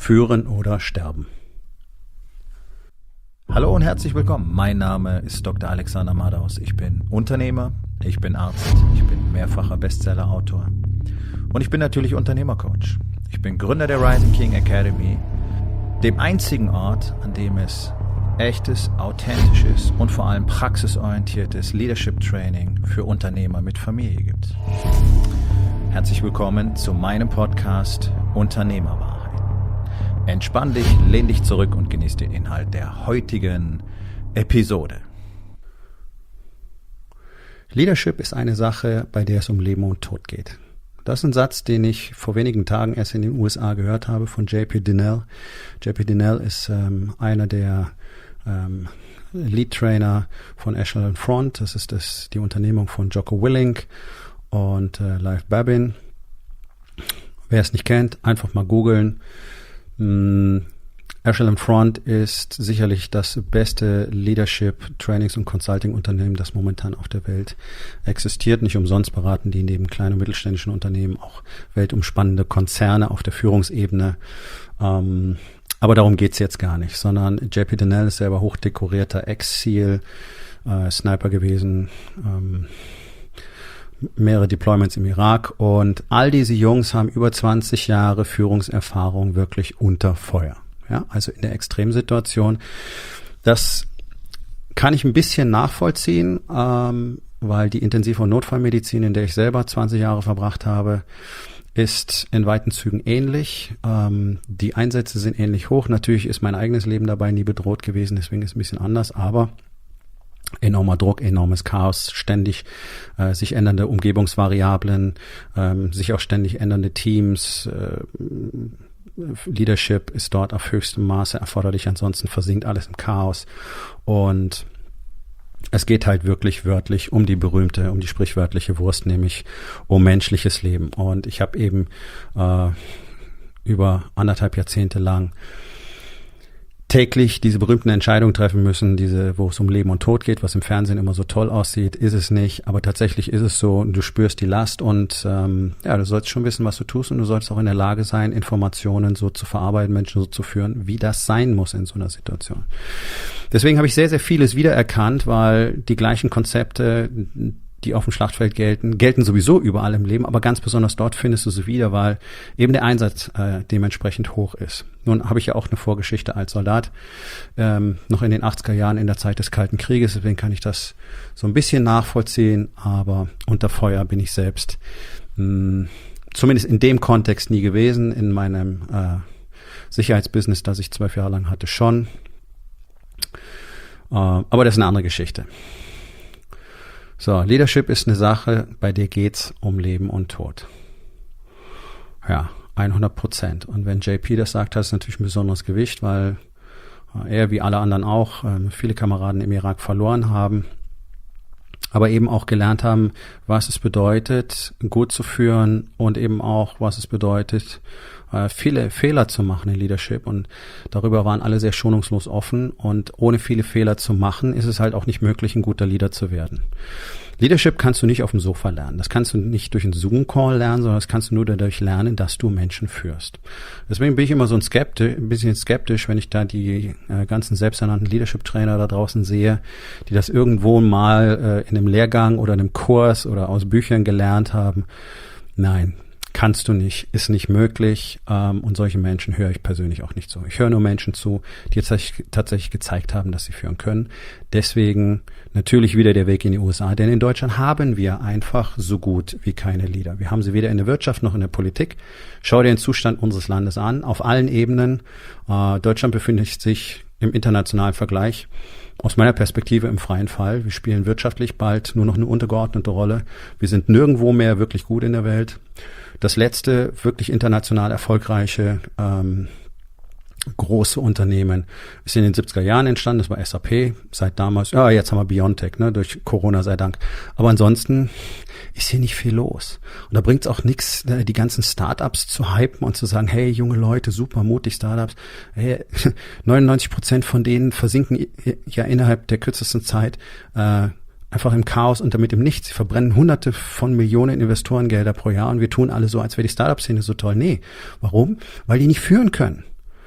Führen oder sterben. Hallo und herzlich willkommen. Mein Name ist Dr. Alexander Madaus. Ich bin Unternehmer, ich bin Arzt, ich bin mehrfacher Bestseller-Autor und ich bin natürlich Unternehmercoach. Ich bin Gründer der Rising King Academy, dem einzigen Ort, an dem es echtes, authentisches und vor allem praxisorientiertes Leadership Training für Unternehmer mit Familie gibt. Herzlich willkommen zu meinem Podcast Unternehmerwahrheit. Entspann dich, lehn dich zurück und genieß den Inhalt der heutigen Episode. Leadership ist eine Sache, bei der es um Leben und Tod geht. Das ist ein Satz, den ich vor wenigen Tagen erst in den USA gehört habe von J.P. Dinnell. J.P. Dinnell ist einer der Lead-Trainer von Echelon Front. Das ist die Unternehmung von Jocko Willink und Leif Babin. Wer es nicht kennt, einfach mal googeln. Echelon Front ist sicherlich das beste Leadership, Trainings- und Consulting-Unternehmen, das momentan auf der Welt existiert. Nicht umsonst beraten die neben kleinen und mittelständischen Unternehmen auch weltumspannende Konzerne auf der Führungsebene. Aber darum geht's jetzt gar nicht, sondern J.P. Dinnell ist selber hochdekorierter Ex-SEAL, Sniper gewesen, mehrere Deployments im Irak, und all diese Jungs haben über 20 Jahre Führungserfahrung wirklich unter Feuer. Ja, also in der Extremsituation. Das kann ich ein bisschen nachvollziehen, weil die Intensiv- und Notfallmedizin, in der ich selber 20 Jahre verbracht habe, ist in weiten Zügen ähnlich. Die Einsätze sind ähnlich hoch. Natürlich ist mein eigenes Leben dabei nie bedroht gewesen, deswegen ist es ein bisschen anders, aber enormer Druck, enormes Chaos, ständig sich ändernde Umgebungsvariablen, sich auch ständig ändernde Teams. Leadership ist dort auf höchstem Maße erforderlich, ansonsten versinkt alles im Chaos. Und es geht halt wirklich wörtlich um die sprichwörtliche Wurst, nämlich um menschliches Leben. Und ich habe eben über 1,5 Jahrzehnte lang täglich diese berühmten Entscheidungen treffen müssen, wo es um Leben und Tod geht, was im Fernsehen immer so toll aussieht, ist es nicht, aber tatsächlich ist es so, du spürst die Last und du sollst schon wissen, was du tust, und du solltest auch in der Lage sein, Informationen so zu verarbeiten, Menschen so zu führen, wie das sein muss in so einer Situation. Deswegen habe ich sehr, sehr vieles wiedererkannt, weil die gleichen Konzepte, die auf dem Schlachtfeld gelten sowieso überall im Leben, aber ganz besonders dort findest du sie wieder, weil eben der Einsatz dementsprechend hoch ist. Nun habe ich ja auch eine Vorgeschichte als Soldat, noch in den 80er Jahren in der Zeit des Kalten Krieges, deswegen kann ich das so ein bisschen nachvollziehen, aber unter Feuer bin ich selbst zumindest in dem Kontext nie gewesen, in meinem Sicherheitsbusiness, das ich 12 Jahre lang hatte, schon. Aber das ist eine andere Geschichte. So, Leadership ist eine Sache, bei der geht's um Leben und Tod. Ja, 100%. Und wenn JP das sagt, hat es natürlich ein besonderes Gewicht, weil er, wie alle anderen auch, viele Kameraden im Irak verloren haben, aber eben auch gelernt haben, was es bedeutet, gut zu führen, und eben auch, was es bedeutet, viele Fehler zu machen in Leadership, und darüber waren alle sehr schonungslos offen, und ohne viele Fehler zu machen, ist es halt auch nicht möglich, ein guter Leader zu werden. Leadership kannst du nicht auf dem Sofa lernen. Das kannst du nicht durch einen Zoom-Call lernen, sondern das kannst du nur dadurch lernen, dass du Menschen führst. Deswegen bin ich immer so ein bisschen skeptisch, wenn ich da die ganzen selbsternannten Leadership-Trainer da draußen sehe, die das irgendwo mal in einem Lehrgang oder einem Kurs oder aus Büchern gelernt haben. Nein, kannst du nicht, ist nicht möglich, und solche Menschen höre ich persönlich auch nicht zu. Ich höre nur Menschen zu, die jetzt tatsächlich gezeigt haben, dass sie führen können. Deswegen natürlich wieder der Weg in die USA, denn in Deutschland haben wir einfach so gut wie keine Leader. Wir haben sie weder in der Wirtschaft noch in der Politik. Schau dir den Zustand unseres Landes an, auf allen Ebenen. Deutschland befindet sich im internationalen Vergleich aus meiner Perspektive im freien Fall. Wir spielen wirtschaftlich bald nur noch eine untergeordnete Rolle. Wir sind nirgendwo mehr wirklich gut in der Welt. Das letzte wirklich international erfolgreiche große Unternehmen ist in den 70er Jahren entstanden. Das war SAP. Seit damals, jetzt haben wir BioNTech, durch Corona sei Dank. Aber ansonsten ist hier nicht viel los. Und da bringt es auch nichts, die ganzen Startups zu hypen und zu sagen, hey, junge Leute, super mutig Startups. Hey, 99% von denen versinken ja innerhalb der kürzesten Zeit einfach im Chaos und damit im Nichts. Sie verbrennen Hunderte von Millionen Investorengelder pro Jahr und wir tun alle so, als wäre die Startup-Szene so toll. Nee. Warum? Weil die nicht führen können.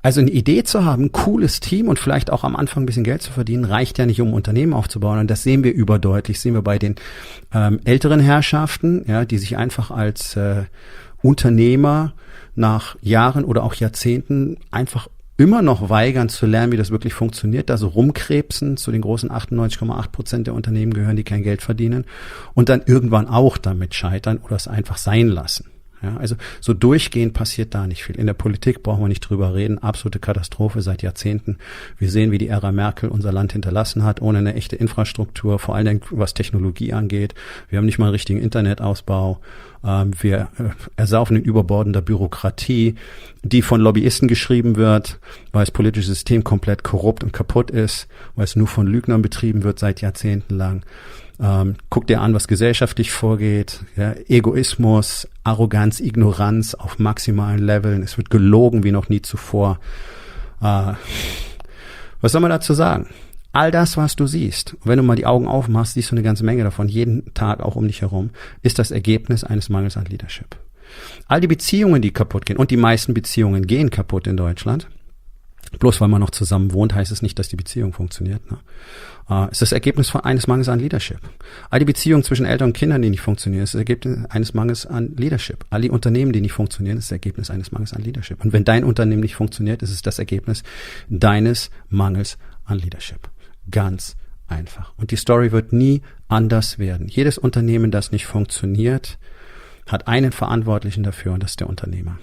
Also eine Idee zu haben, ein cooles Team und vielleicht auch am Anfang ein bisschen Geld zu verdienen, reicht ja nicht, um ein Unternehmen aufzubauen. Und das sehen wir überdeutlich, sehen wir bei den älteren Herrschaften, ja, die sich einfach als Unternehmer nach Jahren oder auch Jahrzehnten einfach immer noch weigern zu lernen, wie das wirklich funktioniert, also rumkrebsen, zu den großen 98,8% der Unternehmen gehören, die kein Geld verdienen und dann irgendwann auch damit scheitern oder es einfach sein lassen. Ja, also so durchgehend passiert da nicht viel. In der Politik brauchen wir nicht drüber reden. Absolute Katastrophe seit Jahrzehnten. Wir sehen, wie die Ära Merkel unser Land hinterlassen hat, ohne eine echte Infrastruktur, vor allen Dingen was Technologie angeht. Wir haben nicht mal einen richtigen Internetausbau. Wir ersaufen in überbordender Bürokratie, die von Lobbyisten geschrieben wird, weil das politische System komplett korrupt und kaputt ist, weil es nur von Lügnern betrieben wird seit Jahrzehnten lang. Guck dir an, was gesellschaftlich vorgeht. Ja, Egoismus, Arroganz, Ignoranz auf maximalen Leveln. Es wird gelogen wie noch nie zuvor. Was soll man dazu sagen? All das, was du siehst, wenn du mal die Augen aufmachst, siehst du eine ganze Menge davon, jeden Tag auch um dich herum, ist das Ergebnis eines Mangels an Leadership. All die Beziehungen, die kaputt gehen, und die meisten Beziehungen gehen kaputt in Deutschland, bloß weil man noch zusammen wohnt, heißt es nicht, dass die Beziehung funktioniert. Ne? Ist das Ergebnis eines Mangels an Leadership. All die Beziehungen zwischen Eltern und Kindern, die nicht funktionieren, ist das Ergebnis eines Mangels an Leadership. All die Unternehmen, die nicht funktionieren, ist das Ergebnis eines Mangels an Leadership. Und wenn dein Unternehmen nicht funktioniert, ist es das Ergebnis deines Mangels an Leadership. Ganz einfach. Und die Story wird nie anders werden. Jedes Unternehmen, das nicht funktioniert, hat einen Verantwortlichen dafür, und das ist der Unternehmer.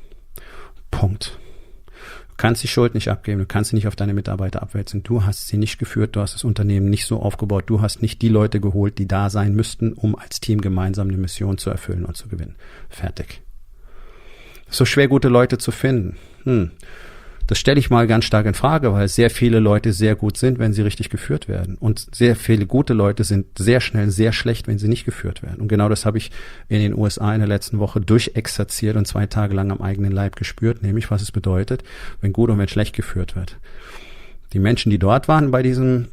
Punkt. Du kannst die Schuld nicht abgeben, du kannst sie nicht auf deine Mitarbeiter abwälzen. Du hast sie nicht geführt, du hast das Unternehmen nicht so aufgebaut, du hast nicht die Leute geholt, die da sein müssten, um als Team gemeinsam eine Mission zu erfüllen und zu gewinnen. Fertig. Es ist so schwer, gute Leute zu finden. Das stelle ich mal ganz stark in Frage, weil sehr viele Leute sehr gut sind, wenn sie richtig geführt werden. Und sehr viele gute Leute sind sehr schnell sehr schlecht, wenn sie nicht geführt werden. Und genau das habe ich in den USA in der letzten Woche durchexerziert und 2 Tage lang am eigenen Leib gespürt, nämlich was es bedeutet, wenn gut und wenn schlecht geführt wird. Die Menschen, die dort waren bei diesem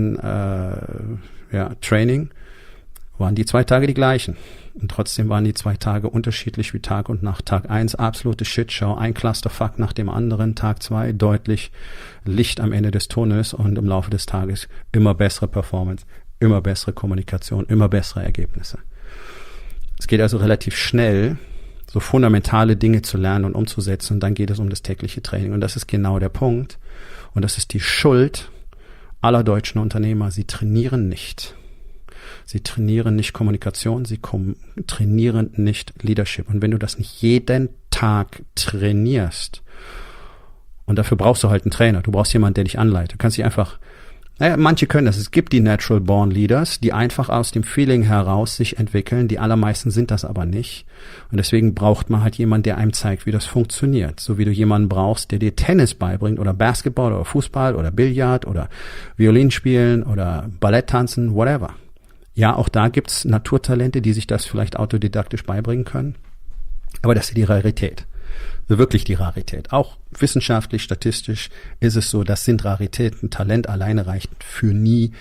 Training, waren die 2 Tage die gleichen. Und trotzdem waren die 2 Tage unterschiedlich wie Tag und Nacht. Tag 1 absolute Shitshow, ein Clusterfuck nach dem anderen. Tag 2 deutlich Licht am Ende des Tunnels und im Laufe des Tages immer bessere Performance, immer bessere Kommunikation, immer bessere Ergebnisse. Es geht also relativ schnell, so fundamentale Dinge zu lernen und umzusetzen, und dann geht es um das tägliche Training. Und das ist genau der Punkt. Und das ist die Schuld aller deutschen Unternehmer. Sie trainieren nicht. Sie trainieren nicht Kommunikation, sie trainieren nicht Leadership. Und wenn du das nicht jeden Tag trainierst, und dafür brauchst du halt einen Trainer, du brauchst jemanden, der dich anleitet. Du kannst dich einfach, manche können das. Es gibt die Natural Born Leaders, die einfach aus dem Feeling heraus sich entwickeln. Die allermeisten sind das aber nicht. Und deswegen braucht man halt jemanden, der einem zeigt, wie das funktioniert. So wie du jemanden brauchst, der dir Tennis beibringt oder Basketball oder Fußball oder Billard oder Violin spielen oder Ballett tanzen, whatever. Ja, auch da gibt's Naturtalente, die sich das vielleicht autodidaktisch beibringen können. Aber das ist die Rarität. Wirklich die Rarität. Auch wissenschaftlich, statistisch ist es so, das sind Raritäten. Talent alleine reicht nie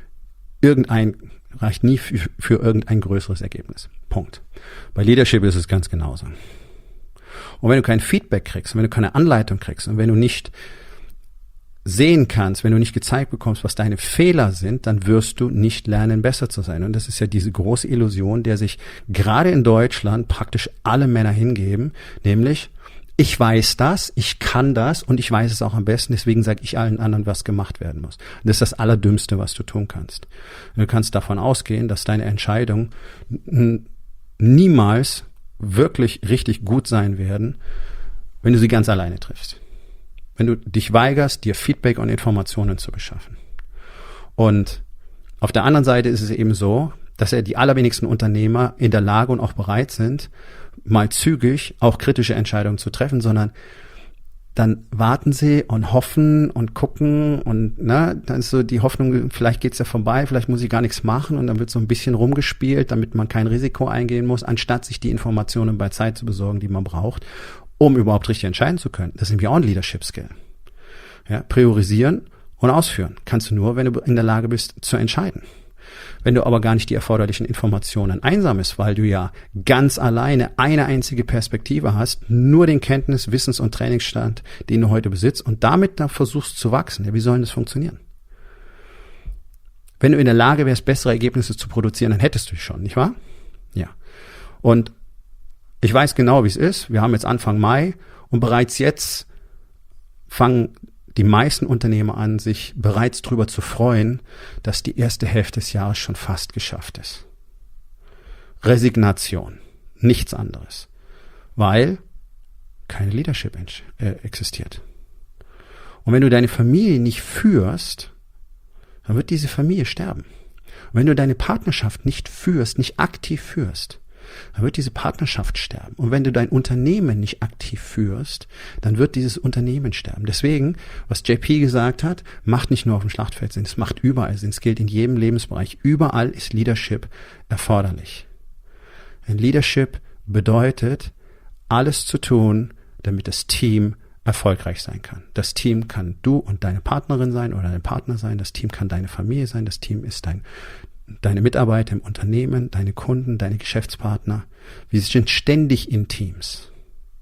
für irgendein größeres Ergebnis. Punkt. Bei Leadership ist es ganz genauso. Und wenn du kein Feedback kriegst, wenn du keine Anleitung kriegst und wenn du nicht sehen kannst, wenn du nicht gezeigt bekommst, was deine Fehler sind, dann wirst du nicht lernen, besser zu sein. Und das ist ja diese große Illusion, der sich gerade in Deutschland praktisch alle Männer hingeben, nämlich, ich weiß das, ich kann das und ich weiß es auch am besten, deswegen sage ich allen anderen, was gemacht werden muss. Und das ist das Allerdümmste, was du tun kannst. Du kannst davon ausgehen, dass deine Entscheidungen niemals wirklich richtig gut sein werden, wenn du sie ganz alleine triffst. Wenn du dich weigerst, dir Feedback und Informationen zu beschaffen. Und auf der anderen Seite ist es eben so, dass die allerwenigsten Unternehmer in der Lage und auch bereit sind, mal zügig auch kritische Entscheidungen zu treffen, sondern dann warten sie und hoffen und gucken und dann ist so die Hoffnung, vielleicht geht's ja vorbei, vielleicht muss ich gar nichts machen, und dann wird so ein bisschen rumgespielt, damit man kein Risiko eingehen muss, anstatt sich die Informationen bei Zeit zu besorgen, die man braucht, um überhaupt richtig entscheiden zu können. Das ist nämlich auch ein Leadership-Skill. Ja, priorisieren und ausführen kannst du nur, wenn du in der Lage bist zu entscheiden. Wenn du aber gar nicht die erforderlichen Informationen einsammelst, weil du ja ganz alleine eine einzige Perspektive hast, nur den Kenntnis-, Wissens- und Trainingsstand, den du heute besitzt und damit dann versuchst zu wachsen, ja, wie soll denn das funktionieren? Wenn du in der Lage wärst, bessere Ergebnisse zu produzieren, dann hättest du die schon, nicht wahr? Ja. Und ich weiß genau, wie es ist. Wir haben jetzt Anfang Mai und bereits jetzt fangen die meisten Unternehmer an, sich bereits darüber zu freuen, dass die erste Hälfte des Jahres schon fast geschafft ist. Resignation, nichts anderes, weil keine Leadership existiert. Und wenn du deine Familie nicht führst, dann wird diese Familie sterben. Und wenn du deine Partnerschaft nicht führst, nicht aktiv führst, dann wird diese Partnerschaft sterben. Und wenn du dein Unternehmen nicht aktiv führst, dann wird dieses Unternehmen sterben. Deswegen, was JP gesagt hat, macht nicht nur auf dem Schlachtfeld Sinn, es macht überall Sinn. Es gilt in jedem Lebensbereich. Überall ist Leadership erforderlich. Denn Leadership bedeutet, alles zu tun, damit das Team erfolgreich sein kann. Das Team kann du und deine Partnerin sein oder dein Partner sein. Das Team kann deine Familie sein. Das Team ist deine Mitarbeiter im Unternehmen, deine Kunden, deine Geschäftspartner. Wir sind ständig in Teams.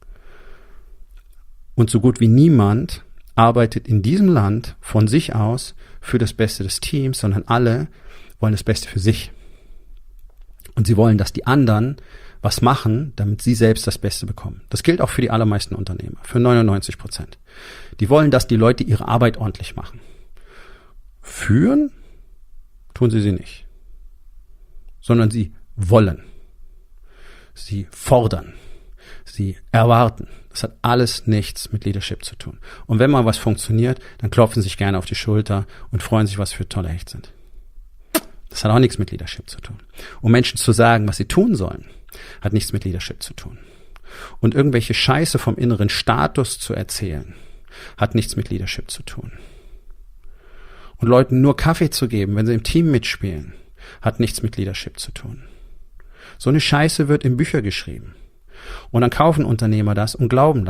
Und so gut wie niemand arbeitet in diesem Land von sich aus für das Beste des Teams, sondern alle wollen das Beste für sich. Und sie wollen, dass die anderen was machen, damit sie selbst das Beste bekommen. Das gilt auch für die allermeisten Unternehmer, für 99%. Die wollen, dass die Leute ihre Arbeit ordentlich machen. Führen tun sie nicht, sondern sie wollen, sie fordern, sie erwarten. Das hat alles nichts mit Leadership zu tun. Und wenn mal was funktioniert, dann klopfen sie sich gerne auf die Schulter und freuen sich, was für tolle Hecht sind. Das hat auch nichts mit Leadership zu tun. Um Menschen zu sagen, was sie tun sollen, hat nichts mit Leadership zu tun. Und irgendwelche Scheiße vom inneren Status zu erzählen, hat nichts mit Leadership zu tun. Und Leuten nur Kaffee zu geben, wenn sie im Team mitspielen, hat nichts mit Leadership zu tun. So eine Scheiße wird in Bücher geschrieben. Und dann kaufen Unternehmer das, und glauben,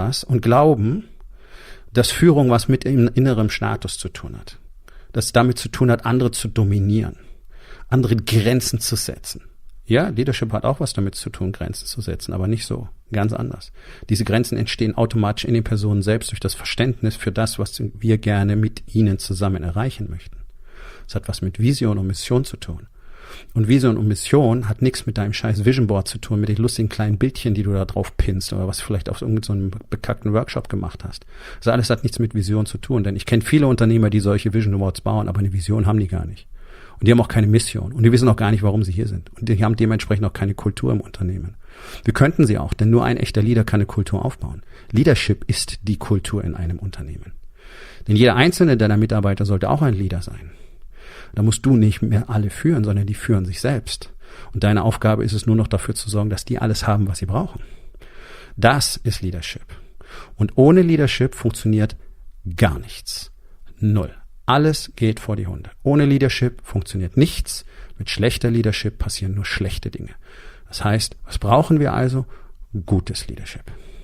dass Führung was mit innerem Status zu tun hat. Dass es damit zu tun hat, andere zu dominieren, andere Grenzen zu setzen. Ja, Leadership hat auch was damit zu tun, Grenzen zu setzen, aber nicht so, ganz anders. Diese Grenzen entstehen automatisch in den Personen selbst durch das Verständnis für das, was wir gerne mit ihnen zusammen erreichen möchten. Es hat was mit Vision und Mission zu tun. Und Vision und Mission hat nichts mit deinem scheiß Vision Board zu tun, mit den lustigen kleinen Bildchen, die du da drauf pinnst oder was du vielleicht auf irgendeinem bekackten Workshop gemacht hast. Das alles hat nichts mit Vision zu tun, denn ich kenne viele Unternehmer, die solche Vision Boards bauen, aber eine Vision haben die gar nicht. Und die haben auch keine Mission. Und die wissen auch gar nicht, warum sie hier sind. Und die haben dementsprechend auch keine Kultur im Unternehmen. Wir könnten sie auch, denn nur ein echter Leader kann eine Kultur aufbauen. Leadership ist die Kultur in einem Unternehmen. Denn jeder einzelne deiner Mitarbeiter sollte auch ein Leader sein. Da musst du nicht mehr alle führen, sondern die führen sich selbst. Und deine Aufgabe ist es nur noch dafür zu sorgen, dass die alles haben, was sie brauchen. Das ist Leadership. Und ohne Leadership funktioniert gar nichts. Null. Alles geht vor die Hunde. Ohne Leadership funktioniert nichts. Mit schlechter Leadership passieren nur schlechte Dinge. Das heißt, was brauchen wir also? Gutes Leadership.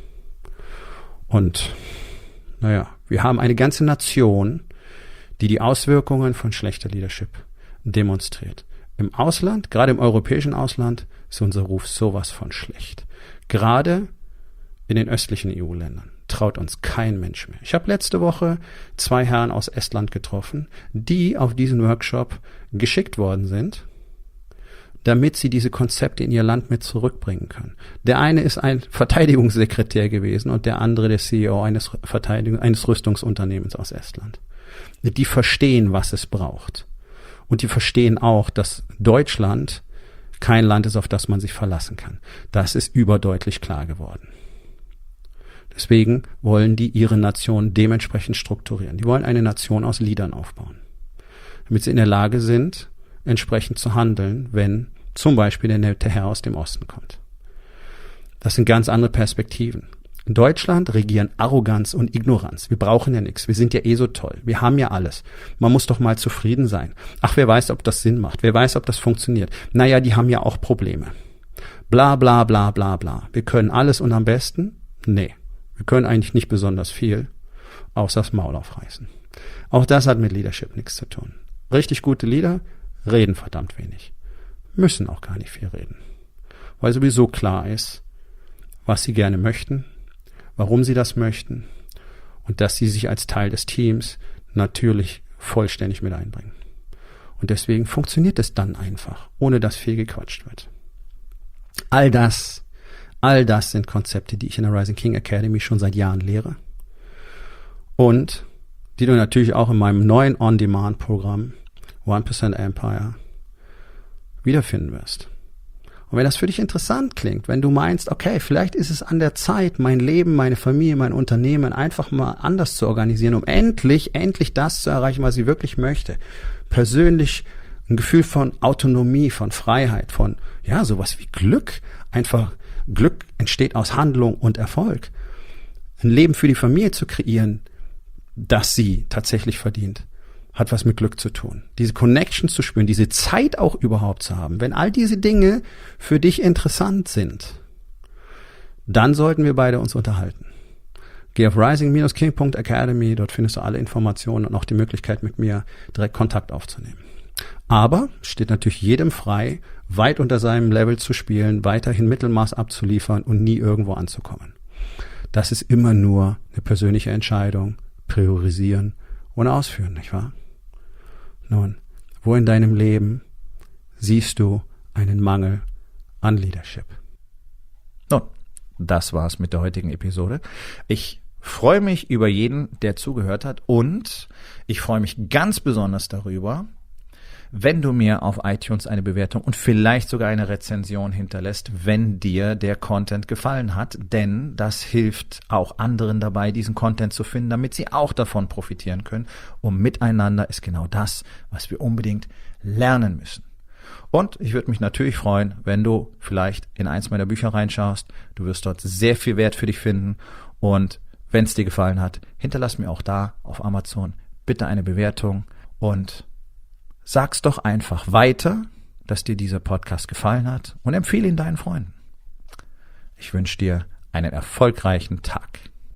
Und, wir haben eine ganze Nation, die die Auswirkungen von schlechter Leadership demonstriert. Im Ausland, gerade im europäischen Ausland, ist unser Ruf sowas von schlecht. Gerade in den östlichen EU-Ländern traut uns kein Mensch mehr. Ich habe letzte Woche 2 Herren aus Estland getroffen, die auf diesen Workshop geschickt worden sind, damit sie diese Konzepte in ihr Land mit zurückbringen können. Der eine ist ein Verteidigungssekretär gewesen und der andere der CEO eines Rüstungsunternehmens aus Estland. Die verstehen, was es braucht. Und die verstehen auch, dass Deutschland kein Land ist, auf das man sich verlassen kann. Das ist überdeutlich klar geworden. Deswegen wollen die ihre Nation dementsprechend strukturieren. Die wollen eine Nation aus Leadern aufbauen, damit sie in der Lage sind, entsprechend zu handeln, wenn zum Beispiel der nette Herr aus dem Osten kommt. Das sind ganz andere Perspektiven. In Deutschland regieren Arroganz und Ignoranz. Wir brauchen ja nichts. Wir sind ja so toll. Wir haben ja alles. Man muss doch mal zufrieden sein. Ach, wer weiß, ob das Sinn macht. Wer weiß, ob das funktioniert. Naja, die haben ja auch Probleme. Bla, bla, bla, bla, bla. Wir können alles und am besten? Nee. Wir können eigentlich nicht besonders viel, außer das Maul aufreißen. Auch das hat mit Leadership nichts zu tun. Richtig gute Leader reden verdammt wenig. Müssen auch gar nicht viel reden. Weil sowieso klar ist, was sie gerne möchten, warum sie das möchten und dass sie sich als Teil des Teams natürlich vollständig mit einbringen. Und deswegen funktioniert es dann einfach, ohne dass viel gequatscht wird. All das sind Konzepte, die ich in der Rising King Academy schon seit Jahren lehre und die du natürlich auch in meinem neuen On-Demand-Programm 1% Empire wiederfinden wirst. Und wenn das für dich interessant klingt, wenn du meinst, okay, vielleicht ist es an der Zeit, mein Leben, meine Familie, mein Unternehmen einfach mal anders zu organisieren, um endlich das zu erreichen, was ich wirklich möchte. Persönlich ein Gefühl von Autonomie, von Freiheit, von, ja, sowas wie Glück. Einfach Glück entsteht aus Handlung und Erfolg. Ein Leben für die Familie zu kreieren, das sie tatsächlich verdient, hat was mit Glück zu tun. Diese Connection zu spüren, diese Zeit auch überhaupt zu haben. Wenn all diese Dinge für dich interessant sind, dann sollten wir beide uns unterhalten. Geh auf rising-king.academy, dort findest du alle Informationen und auch die Möglichkeit, mit mir direkt Kontakt aufzunehmen. Aber steht natürlich jedem frei, weit unter seinem Level zu spielen, weiterhin Mittelmaß abzuliefern und nie irgendwo anzukommen. Das ist immer nur eine persönliche Entscheidung, priorisieren und ausführen, nicht wahr? Nun, wo in deinem Leben siehst du einen Mangel an Leadership? Nun, das war's mit der heutigen Episode. Ich freue mich über jeden, der zugehört hat, und ich freue mich ganz besonders darüber, wenn du mir auf iTunes eine Bewertung und vielleicht sogar eine Rezension hinterlässt, wenn dir der Content gefallen hat, denn das hilft auch anderen dabei, diesen Content zu finden, damit sie auch davon profitieren können. Und miteinander ist genau das, was wir unbedingt lernen müssen. Und ich würde mich natürlich freuen, wenn du vielleicht in eins meiner Bücher reinschaust. Du wirst dort sehr viel Wert für dich finden, und wenn es dir gefallen hat, hinterlass mir auch da auf Amazon bitte eine Bewertung und sag's doch einfach weiter, dass dir dieser Podcast gefallen hat, und empfehle ihn deinen Freunden. Ich wünsche dir einen erfolgreichen Tag.